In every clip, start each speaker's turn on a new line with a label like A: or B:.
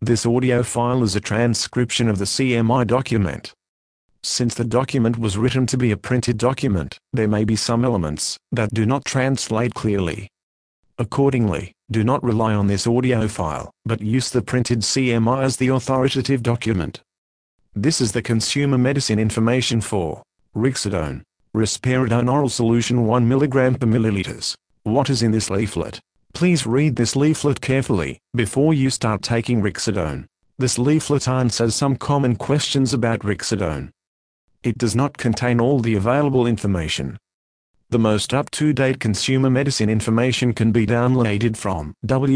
A: This audio file is a transcription of the CMI document. Since the document was written to be a printed document, there may be some elements that do not translate clearly. Accordingly, do not rely on this audio file, but use the printed CMI as the authoritative document. This is the consumer medicine information for Rixadone. Risperidone oral solution 1 mg per milliliters. What is in this leaflet? Please read this leaflet carefully before you start taking Rixadone. This leaflet answers some common questions about Rixadone. It does not contain all the available information. The most up-to-date consumer medicine information can be downloaded from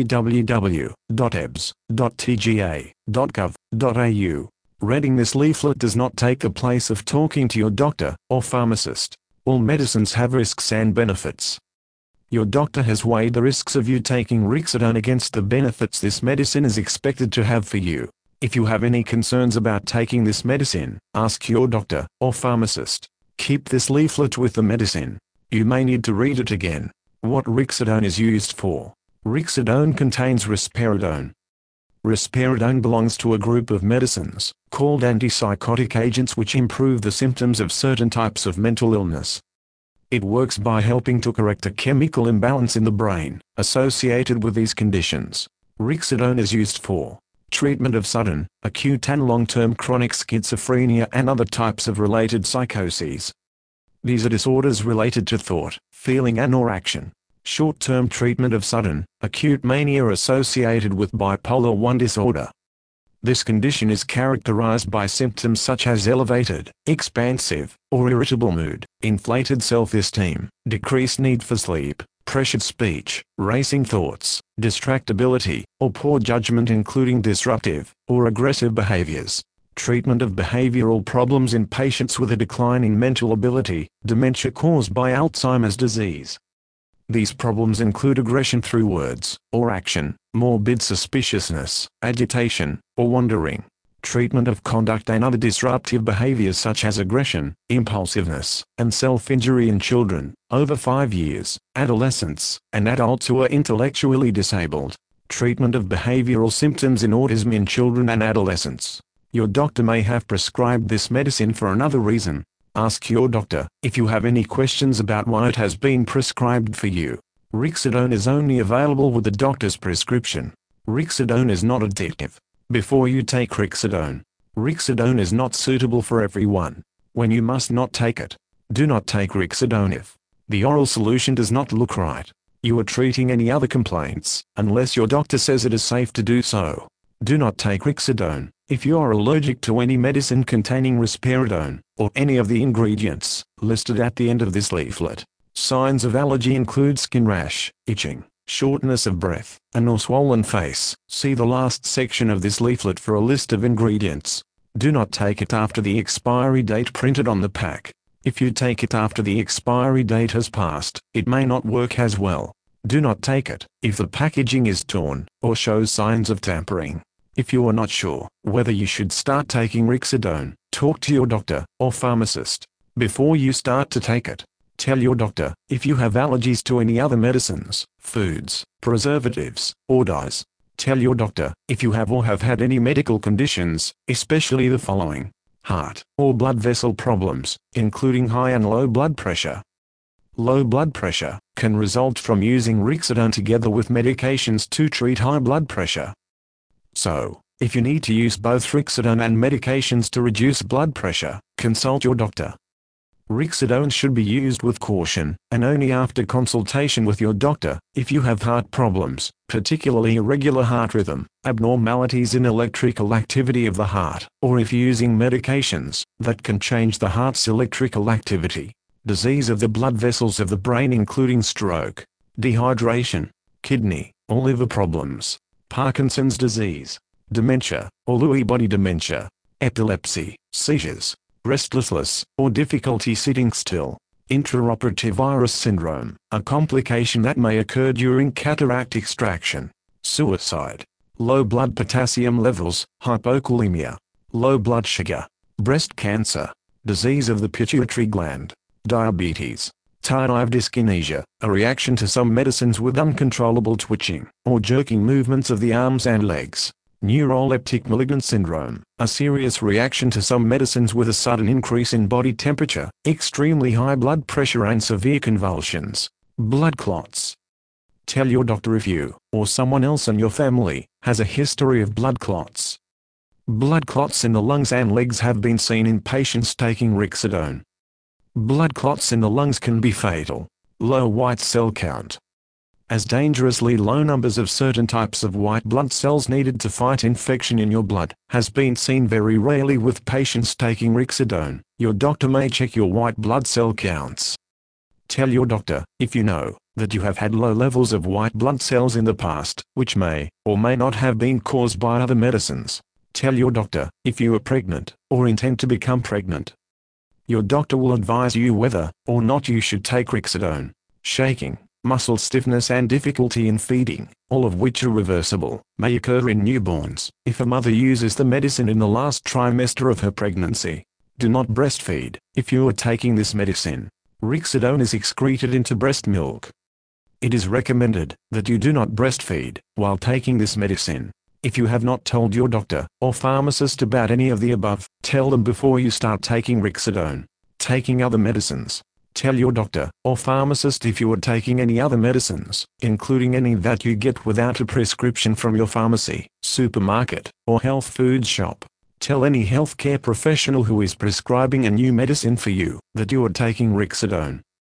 A: www.ebs.tga.gov.au. Reading this leaflet does not take the place of talking to your doctor or pharmacist. All medicines have risks and benefits. Your doctor has weighed the risks of you taking Rixadone against the benefits this medicine is expected to have for you. If you have any concerns about taking this medicine, ask your doctor or pharmacist. Keep this leaflet with the medicine. You may need to read it again. What Rixadone is used for. Rixadone contains risperidone. Risperidone belongs to a group of medicines called antipsychotic agents which improve the symptoms of certain types of mental illness. It works by helping to correct a chemical imbalance in the brain associated with these conditions. Rixadone is used for treatment of sudden, acute and long-term chronic schizophrenia and other types of related psychoses. These are disorders related to thought, feeling and/or action. Short-term treatment of sudden, acute mania associated with bipolar I disorder. This condition is characterized by symptoms such as elevated, expansive, or irritable mood, inflated self-esteem, decreased need for sleep, pressured speech, racing thoughts, distractibility, or poor judgment including disruptive or aggressive behaviors. Treatment of behavioral problems in patients with a decline in mental ability, dementia caused by Alzheimer's disease. These problems include aggression through words or action, morbid suspiciousness, agitation, or wandering. Treatment of conduct and other disruptive behaviors such as aggression, impulsiveness, and self-injury in children over 5 years, adolescents, and adults who are intellectually disabled. Treatment of behavioral symptoms in autism in children and adolescents. Your doctor may have prescribed this medicine for another reason. Ask your doctor if you have any questions about why it has been prescribed for you. Rixadone is only available with the doctor's prescription. Rixadone is not addictive. Before you take Rixadone, Rixadone is not suitable for everyone. When you must not take it, do not take Rixadone if the oral solution does not look right. You are treating any other complaints, unless your doctor says it is safe to do so. Do not take Rixadone if you are allergic to any medicine containing risperidone, or any of the ingredients listed at the end of this leaflet. Signs of allergy include skin rash, itching, shortness of breath, and/or swollen face. See the last section of this leaflet for a list of ingredients. Do not take it after the expiry date printed on the pack. If you take it after the expiry date has passed, it may not work as well. Do not take it if the packaging is torn or shows signs of tampering. If you are not sure whether you should start taking Rixadone, talk to your doctor or pharmacist before you start to take it. Tell your doctor if you have allergies to any other medicines, foods, preservatives, or dyes. Tell your doctor if you have or have had any medical conditions, especially the following: heart or blood vessel problems, including high and low blood pressure. Low blood pressure can result from using Rixadone together with medications to treat high blood pressure. So, if you need to use both Rixadone and medications to reduce blood pressure, consult your doctor. Rixadone should be used with caution, and only after consultation with your doctor. If you have heart problems, particularly irregular heart rhythm, abnormalities in electrical activity of the heart, or if using medications that can change the heart's electrical activity, disease of the blood vessels of the brain including stroke, dehydration, kidney, or liver problems, Parkinson's disease, dementia, or Lewy body dementia, epilepsy, seizures, restlessness, or difficulty sitting still, intraoperative iris syndrome, a complication that may occur during cataract extraction, suicide, low blood potassium levels, hypokalemia, low blood sugar, breast cancer, disease of the pituitary gland, diabetes, tardive dyskinesia, a reaction to some medicines with uncontrollable twitching or jerking movements of the arms and legs, Neuroleptic malignant syndrome, a serious reaction to some medicines with a sudden increase in body temperature, extremely high blood pressure and severe convulsions. Blood clots. Tell your doctor if you, or someone else in your family, has a history of blood clots. Blood clots in the lungs and legs have been seen in patients taking Rixidone. Blood clots in the lungs can be fatal. Low white cell count. As dangerously low numbers of certain types of white blood cells needed to fight infection in your blood, has been seen very rarely with patients taking Rixidone. Your doctor may check your white blood cell counts. Tell your doctor, if you know, that you have had low levels of white blood cells in the past, which may, or may not have been caused by other medicines. Tell your doctor, if you are pregnant, or intend to become pregnant. Your doctor will advise you whether, or not you should take Rixidone. Shaking, muscle stiffness and difficulty in feeding, all of which are reversible, may occur in newborns, if a mother uses the medicine in the last trimester of her pregnancy. Do not breastfeed, if you are taking this medicine. Rixidone is excreted into breast milk. It is recommended that you do not breastfeed while taking this medicine. If you have not told your doctor or pharmacist about any of the above, tell them before you start taking Rixidone. Taking other medicines. Tell your doctor or pharmacist if you are taking any other medicines, including any that you get without a prescription from your pharmacy, supermarket, or health food shop. Tell any healthcare professional who is prescribing a new medicine for you that you are taking Rixidone.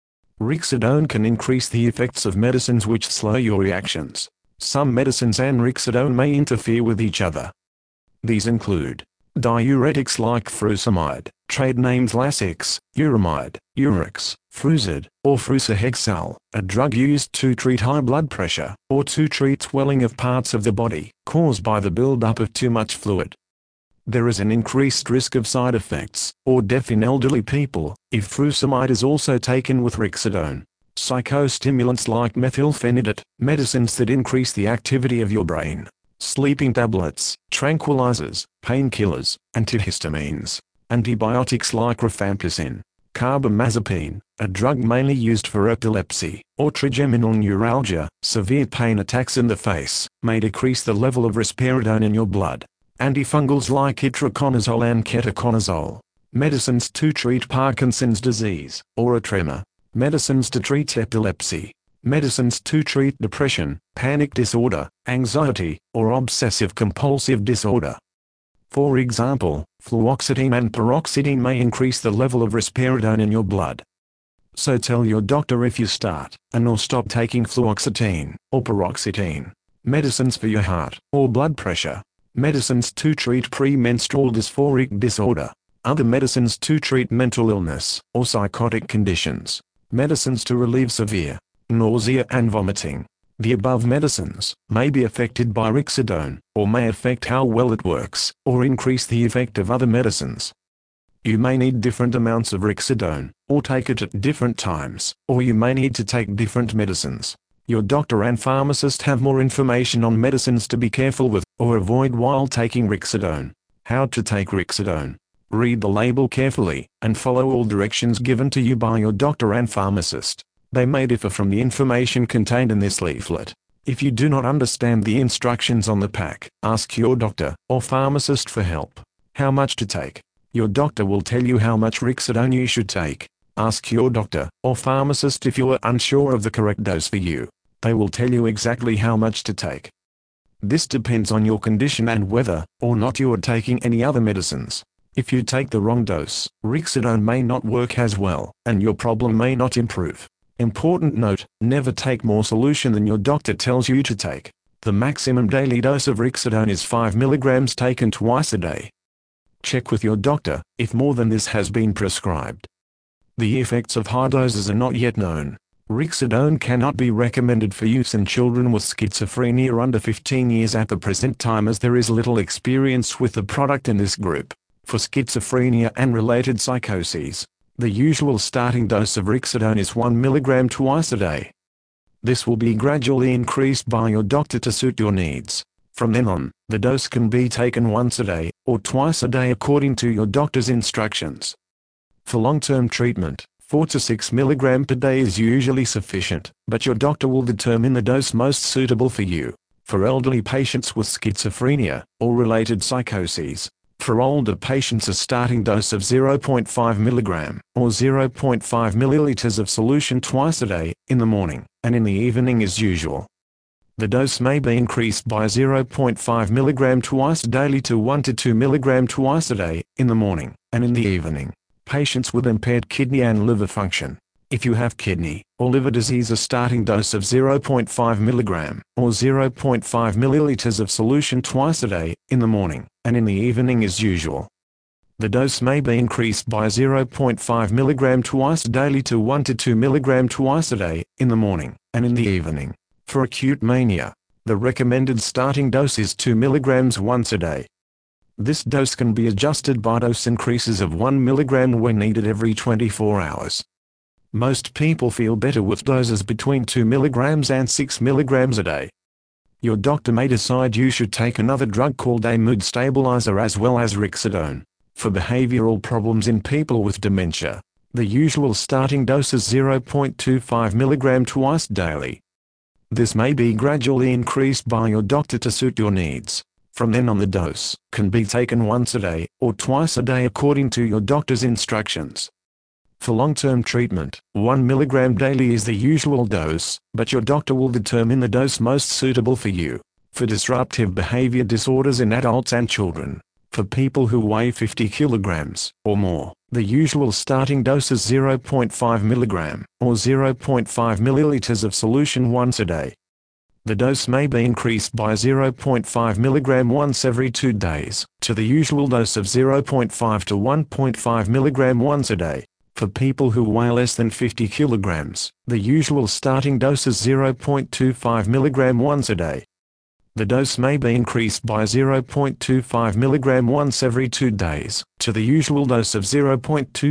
A: Rixidone can increase the effects of medicines which slow your reactions. Some medicines and Rixidone may interfere with each other. These include diuretics like furosemide, trade names Lasix, Uramide, Urix, Fruzid, or Frusahexal, a drug used to treat high blood pressure, or to treat swelling of parts of the body caused by the buildup of too much fluid. There is an increased risk of side effects, or death in elderly people, if furosemide is also taken with Rixidone. Psychostimulants like methylphenidate, medicines that increase the activity of your brain. Sleeping tablets, tranquilizers, painkillers, antihistamines. Antibiotics like rifampicin. Carbamazepine, a drug mainly used for epilepsy, or trigeminal neuralgia, severe pain attacks in the face, may decrease the level of risperidone in your blood. Antifungals like itraconazole and ketoconazole. Medicines to treat Parkinson's disease, or a tremor. Medicines to treat epilepsy. Medicines to treat depression, panic disorder, anxiety, or obsessive-compulsive disorder. For example, fluoxetine and paroxetine may increase the level of risperidone in your blood. So tell your doctor if you start, and/or stop taking fluoxetine, or paroxetine. Medicines for your heart, or blood pressure. Medicines to treat premenstrual dysphoric disorder. Other medicines to treat mental illness, or psychotic conditions. Medicines to relieve severe nausea and vomiting. The above medicines may be affected by Rixidone, or may affect how well it works, or increase the effect of other medicines. You may need different amounts of Rixidone, or take it at different times, or you may need to take different medicines. Your doctor and pharmacist have more information on medicines to be careful with, or avoid while taking Rixidone. How to take Rixidone. Read the label carefully, and follow all directions given to you by your doctor and pharmacist. They may differ from the information contained in this leaflet. If you do not understand the instructions on the pack, ask your doctor or pharmacist for help. How much to take? Your doctor will tell you how much Rixidone you should take. Ask your doctor or pharmacist if you are unsure of the correct dose for you. They will tell you exactly how much to take. This depends on your condition and whether or not you are taking any other medicines. If you take the wrong dose, Rixidone may not work as well, and your problem may not improve. Important note, never take more solution than your doctor tells you to take. The maximum daily dose of Rixidone is 5 mg taken twice a day. Check with your doctor if more than this has been prescribed. The effects of high doses are not yet known. Rixidone cannot be recommended for use in children with schizophrenia under 15 years at the present time, as there is little experience with the product in this group. For schizophrenia and related psychoses, the usual starting dose of Rixidone is 1 mg twice a day. This will be gradually increased by your doctor to suit your needs. From then on, the dose can be taken once a day, or twice a day according to your doctor's instructions. For long-term treatment, 4 to 6 mg per day is usually sufficient, but your doctor will determine the dose most suitable for you. For elderly patients with schizophrenia or related psychoses. For older patients, a starting dose of 0.5 mg or 0.5 ml of solution twice a day, in the morning and in the evening is usual. The dose may be increased by 0.5 mg twice daily to 1 to 2 mg twice a day, in the morning and in the evening. Patients with impaired kidney and liver function. If you have kidney or liver disease, a starting dose of 0.5 mg or 0.5 ml of solution twice a day, in the morning and in the evening is usual. The dose may be increased by 0.5 mg twice daily to 1 to 2 mg twice a day, in the morning and in the evening. For acute mania, the recommended starting dose is 2 mg once a day. This dose can be adjusted by dose increases of 1 mg when needed every 24 hours. Most people feel better with doses between 2 mg and 6 mg a day. Your doctor may decide you should take another drug called a mood stabilizer as well as Rixidone. For behavioral problems in people with dementia, the usual starting dose is 0.25 mg twice daily. This may be gradually increased by your doctor to suit your needs. From then on, the dose can be taken once a day or twice a day according to your doctor's instructions. For long-term treatment, 1 mg daily is the usual dose, but your doctor will determine the dose most suitable for you. For disruptive behavior disorders in adults and children, for people who weigh 50 kg or more, the usual starting dose is 0.5 mg or 0.5 ml of solution once a day. The dose may be increased by 0.5 mg once every 2 days, to the usual dose of 0.5 to 1.5 mg once a day. For people who weigh less than 50 kg, the usual starting dose is 0.25 mg once a day. The dose may be increased by 0.25 mg once every 2 days, to the usual dose of 0.25 to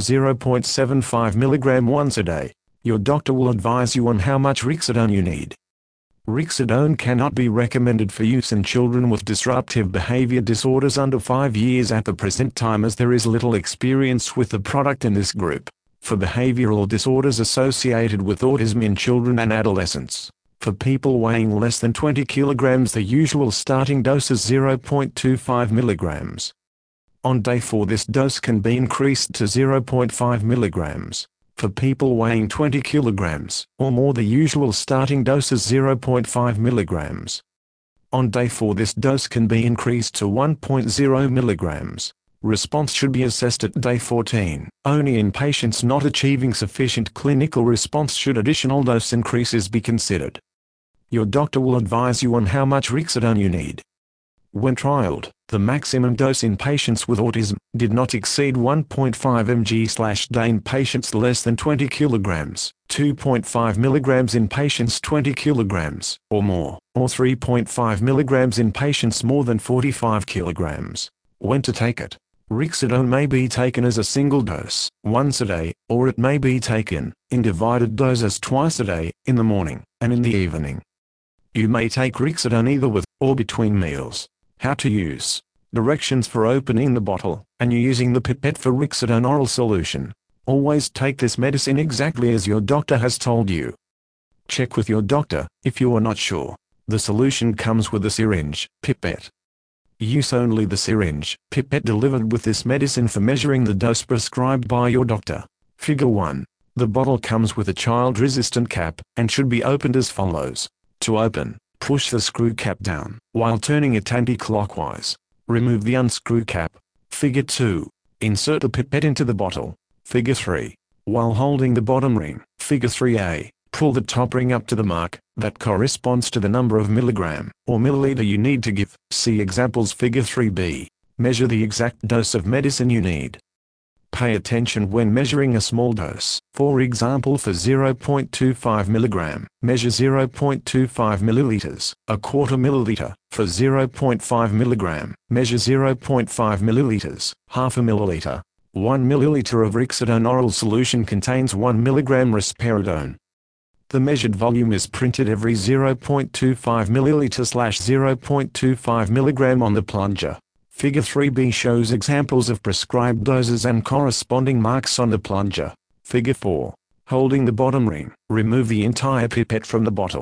A: 0.75 mg once a day. Your doctor will advise you on how much Rixidone you need. Rixidone cannot be recommended for use in children with disruptive behavior disorders under 5 years at the present time, as there is little experience with the product in this group. For behavioral disorders associated with autism in children and adolescents, for people weighing less than 20 kg, the usual starting dose is 0.25 mg. On day 4, this dose can be increased to 0.5 mg. For people weighing 20 kg or more, the usual starting dose is 0.5 mg. On day 4, this dose can be increased to 1.0 mg. Response should be assessed at day 14. Only in patients not achieving sufficient clinical response should additional dose increases be considered. Your doctor will advise you on how much Rixidone you need. When trialed, the maximum dose in patients with autism did not exceed 1.5 mg/day in patients less than 20 kg, 2.5 mg in patients 20 kg or more, or 3.5 mg in patients more than 45 kg. When to take it? Rixidone may be taken as a single dose, once a day, or it may be taken in divided doses twice a day, in the morning and in the evening. You may take Rixidone either with or between meals. How to use. Directions for opening the bottle and using the pipette for Rixidone oral solution. Always take this medicine exactly as your doctor has told you. Check with your doctor if you are not sure. The solution comes with a syringe, pipette. Use only the syringe, pipette delivered with this medicine for measuring the dose prescribed by your doctor. Figure 1. The bottle comes with a child-resistant cap and should be opened as follows. To open, push the screw cap down while turning it anti-clockwise. Remove the unscrew cap. Figure 2. Insert the pipette into the bottle. Figure 3. While holding the bottom ring, Figure 3a, pull the top ring up to the mark that corresponds to the number of milligram or milliliter you need to give. See examples Figure 3b. Measure the exact dose of medicine you need. Pay attention when measuring a small dose. For example, for 0.25 mg, measure 0.25 milliliters, a quarter milliliter. For 0.5 mg, measure 0.5 milliliters, half a milliliter. 1 milliliter of Rixidone oral solution contains 1 mg risperidone. The measured volume is printed every 0.25 milliliter/0.25 mg on the plunger. Figure 3b shows examples of prescribed doses and corresponding marks on the plunger. Figure 4. Holding the bottom ring, remove the entire pipette from the bottle.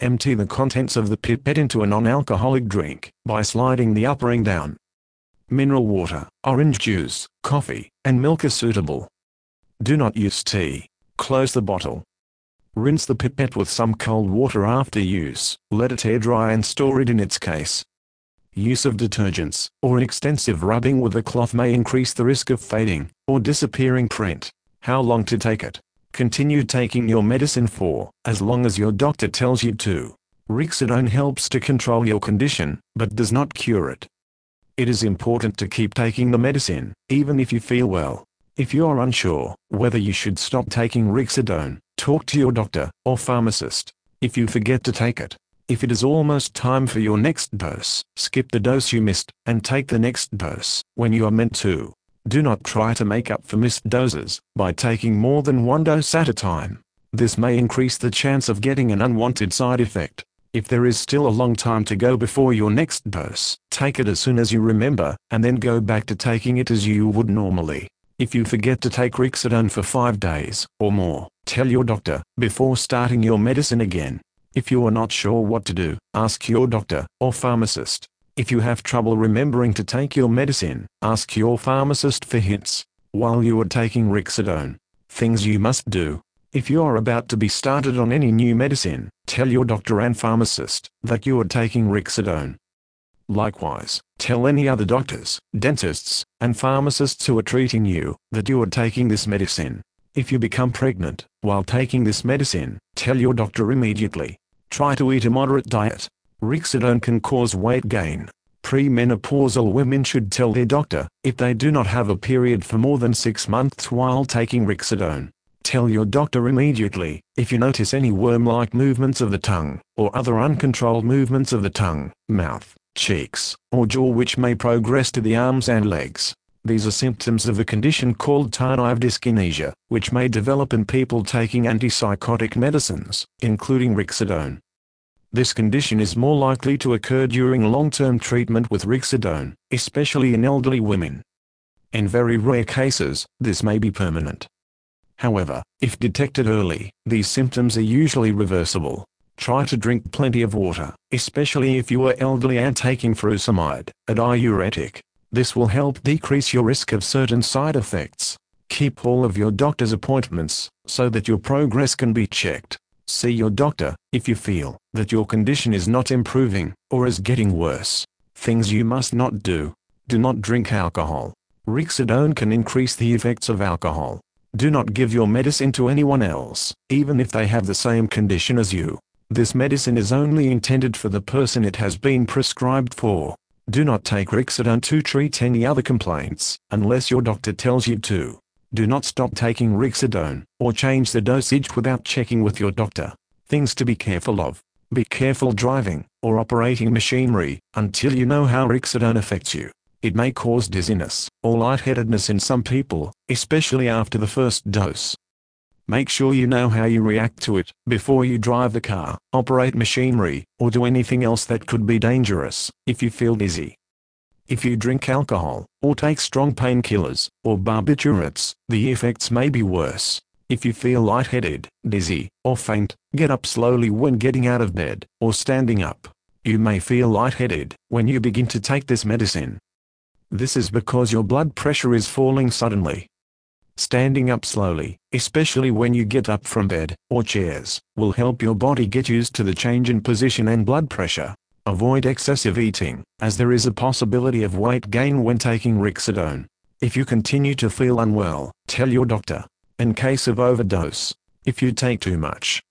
A: Empty the contents of the pipette into a non-alcoholic drink by sliding the upper ring down. Mineral water, orange juice, coffee, and milk are suitable. Do not use tea. Close the bottle. Rinse the pipette with some cold water after use, let it air dry and store it in its case. Use of detergents, or extensive rubbing with a cloth may increase the risk of fading, or disappearing print. How long to take it? Continue taking your medicine for as long as your doctor tells you to. Rixidone helps to control your condition, but does not cure it. It is important to keep taking the medicine, even if you feel well. If you are unsure whether you should stop taking Rixidone, talk to your doctor or pharmacist. If you forget to take it, if it is almost time for your next dose, skip the dose you missed, and take the next dose when you are meant to. Do not try to make up for missed doses by taking more than one dose at a time. This may increase the chance of getting an unwanted side effect. If there is still a long time to go before your next dose, take it as soon as you remember, and then go back to taking it as you would normally. If you forget to take Rixidone for 5 days or more, tell your doctor before starting your medicine again. If you are not sure what to do, ask your doctor or pharmacist. If you have trouble remembering to take your medicine, ask your pharmacist for hints. While you are taking Rixidone, things you must do. If you are about to be started on any new medicine, tell your doctor and pharmacist that you are taking Rixidone. Likewise, tell any other doctors, dentists, and pharmacists who are treating you that you are taking this medicine. If you become pregnant while taking this medicine, tell your doctor immediately. Try to eat a moderate diet. Rixidone can cause weight gain. Premenopausal women should tell their doctor if they do not have a period for more than 6 months while taking Rixidone. Tell your doctor immediately if you notice any worm-like movements of the tongue, or other uncontrolled movements of the tongue, mouth, cheeks, or jaw which may progress to the arms and legs. These are symptoms of a condition called tardive dyskinesia, which may develop in people taking antipsychotic medicines, including Rixidone. This condition is more likely to occur during long-term treatment with Rixidone, especially in elderly women. In very rare cases, this may be permanent. However, if detected early, these symptoms are usually reversible. Try to drink plenty of water, especially if you are elderly and taking furosemide, a diuretic. This will help decrease your risk of certain side effects. Keep all of your doctor's appointments, so that your progress can be checked. See your doctor if you feel that your condition is not improving, or is getting worse. Things you must not do. Do not drink alcohol. Rixidone can increase the effects of alcohol. Do not give your medicine to anyone else, even if they have the same condition as you. This medicine is only intended for the person it has been prescribed for. Do not take Rixidone to treat any other complaints, unless your doctor tells you to. Do not stop taking Rixidone, or change the dosage without checking with your doctor. Things to be careful of. Be careful driving, or operating machinery, until you know how Rixidone affects you. It may cause dizziness, or lightheadedness in some people, especially after the first dose. Make sure you know how you react to it, before you drive the car, operate machinery, or do anything else that could be dangerous, if you feel dizzy. If you drink alcohol, or take strong painkillers, or barbiturates, the effects may be worse. If you feel lightheaded, dizzy, or faint, get up slowly when getting out of bed, or standing up. You may feel lightheaded when you begin to take this medicine. This is because your blood pressure is falling suddenly. Standing up slowly, especially when you get up from bed or chairs, will help your body get used to the change in position and blood pressure. Avoid excessive eating, as there is a possibility of weight gain when taking Rixidone. If you continue to feel unwell, tell your doctor. In case of overdose, if you take too much,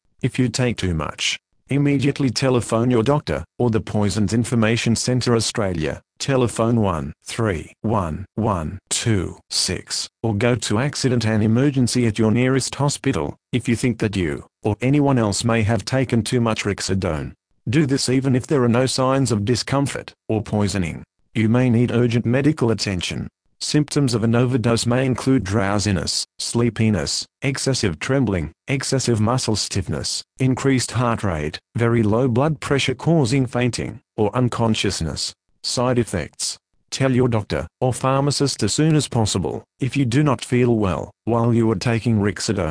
A: immediately telephone your doctor, or the Poisons Information Centre Australia, telephone 131126, or go to Accident and Emergency at your nearest hospital, if you think that you, or anyone else may have taken too much Rixidone. Do this even if there are no signs of discomfort, or poisoning. You may need urgent medical attention. Symptoms of an overdose may include drowsiness, sleepiness, excessive trembling, excessive muscle stiffness, increased heart rate, very low blood pressure causing fainting, or unconsciousness. Side effects. Tell your doctor or pharmacist as soon as possible if you do not feel well while you are taking Rixidone.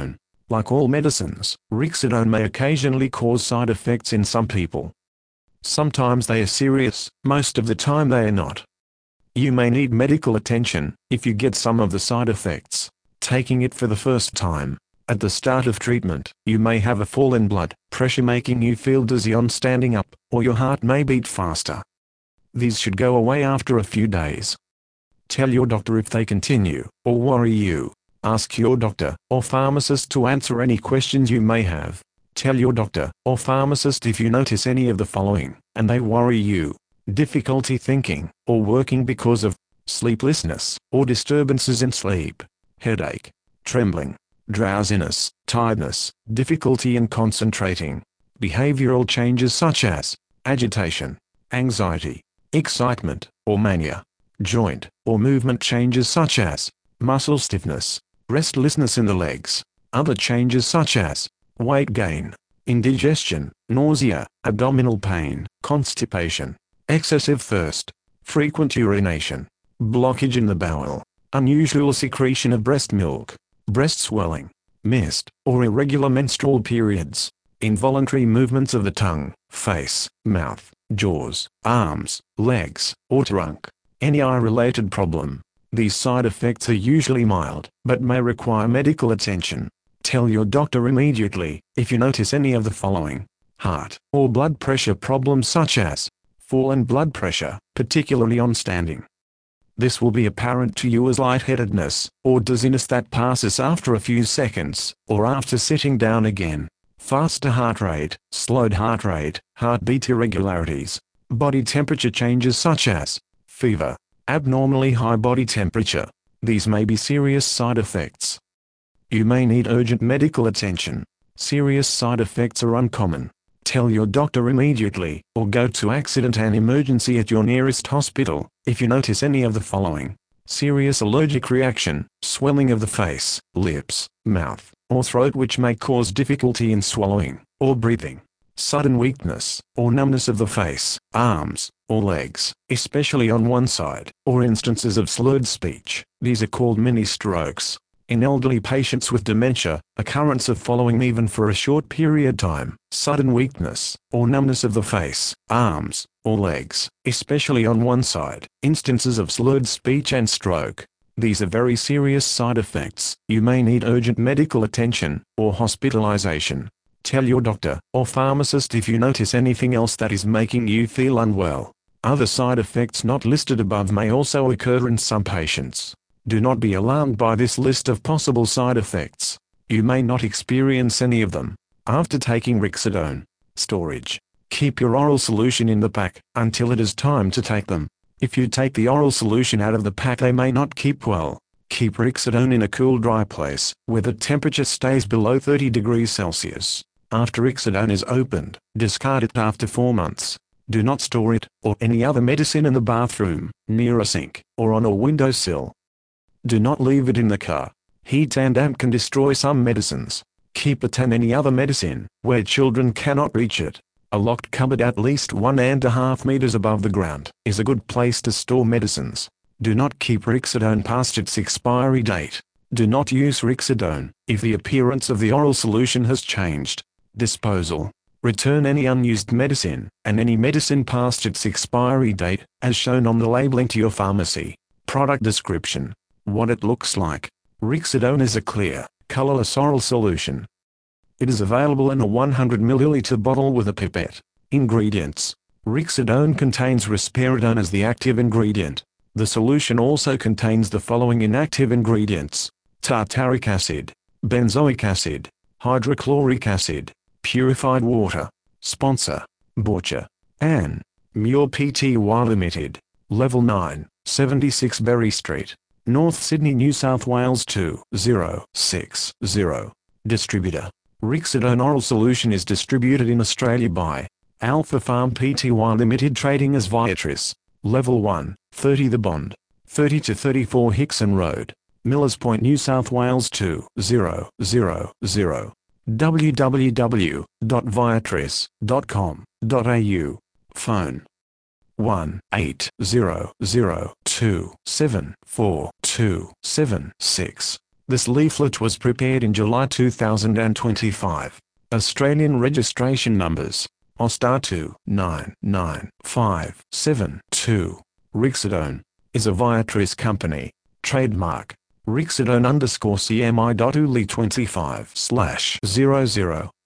A: Like all medicines, Rixidone may occasionally cause side effects in some people. Sometimes they are serious, most of the time they are not. You may need medical attention if you get some of the side effects. Taking it for the first time. At the start of treatment, you may have a fall in blood pressure making you feel dizzy on standing up, or your heart may beat faster. These should go away after a few days. Tell your doctor if they continue or worry you. Ask your doctor or pharmacist to answer any questions you may have. Tell your doctor or pharmacist if you notice any of the following, and they worry you. Difficulty thinking or working because of sleeplessness or disturbances in sleep, headache, trembling, drowsiness, tiredness, difficulty in concentrating, behavioral changes such as agitation, anxiety, excitement, or mania, joint or movement changes such as muscle stiffness, restlessness in the legs, other changes such as weight gain, indigestion, nausea, abdominal pain, constipation, excessive thirst, frequent urination, blockage in the bowel, unusual secretion of breast milk, breast swelling, missed or irregular menstrual periods, involuntary movements of the tongue, face, mouth, jaws, arms, legs, or trunk, any eye-related problem. These side effects are usually mild, but may require medical attention. Tell your doctor immediately if you notice any of the following: heart or blood pressure problems such as fall in blood pressure, particularly on standing. This will be apparent to you as lightheadedness or dizziness that passes after a few seconds, or after sitting down again. Faster heart rate, slowed heart rate, heartbeat irregularities, body temperature changes such as fever, abnormally high body temperature. These may be serious side effects. You may need urgent medical attention. Serious side effects are uncommon. Tell your doctor immediately, or go to accident and emergency at your nearest hospital, if you notice any of the following: serious allergic reaction, swelling of the face, lips, mouth, or throat which may cause difficulty in swallowing, or breathing, sudden weakness, or numbness of the face, arms, or legs, especially on one side, or instances of slurred speech. These are called mini-strokes. In elderly patients with dementia, occurrence of following even for a short period time, sudden weakness, or numbness of the face, arms, or legs, especially on one side, instances of slurred speech and stroke. These are very serious side effects. You may need urgent medical attention, or hospitalization. Tell your doctor or pharmacist if you notice anything else that is making you feel unwell. Other side effects not listed above may also occur in some patients. Do not be alarmed by this list of possible side effects. You may not experience any of them. After taking Rixidone. Storage. Keep your oral solution in the pack until it is time to take them. If you take the oral solution out of the pack, they may not keep well. Keep Rixidone in a cool, dry place where the temperature stays below 30 degrees Celsius. After Rixidone is opened, discard it after 4 months. Do not store it, or any other medicine, in the bathroom, near a sink, or on a windowsill. Do not leave it in the car. Heat and damp can destroy some medicines. Keep it and any other medicine where children cannot reach it. A locked cupboard at least 1.5 meters above the ground is a good place to store medicines. Do not keep Rixidone past its expiry date. Do not use Rixidone if the appearance of the oral solution has changed. Disposal. Return any unused medicine, and any medicine past its expiry date, as shown on the labeling to your pharmacy. Product description. What it looks like. Rixidone is a clear, colorless oral solution. It is available in a 100 ml bottle with a pipette. Ingredients. Rixidone contains risperidone as the active ingredient. The solution also contains the following inactive ingredients: tartaric acid, benzoic acid, hydrochloric acid, purified water. Sponsor: Borcha Ann Muir Pty Limited. Level 9, 76 Berry Street, North Sydney, New South Wales 20060. Distributor. Rixidone oral solution is distributed in Australia by Alpha Pharm Pty Limited, trading as Viatris. Level 1, 30 The Bond, 30 to 34 Hickson Road, Millers Point, New South Wales 20000. www.viatris.com.au. Phone 1-800-274-276. This leaflet was prepared in July 2025. Australian registration numbers: OSTAR 299572. Rixidone is a Viatris company. Trademark Rixidone_CMI.ULI 25/00.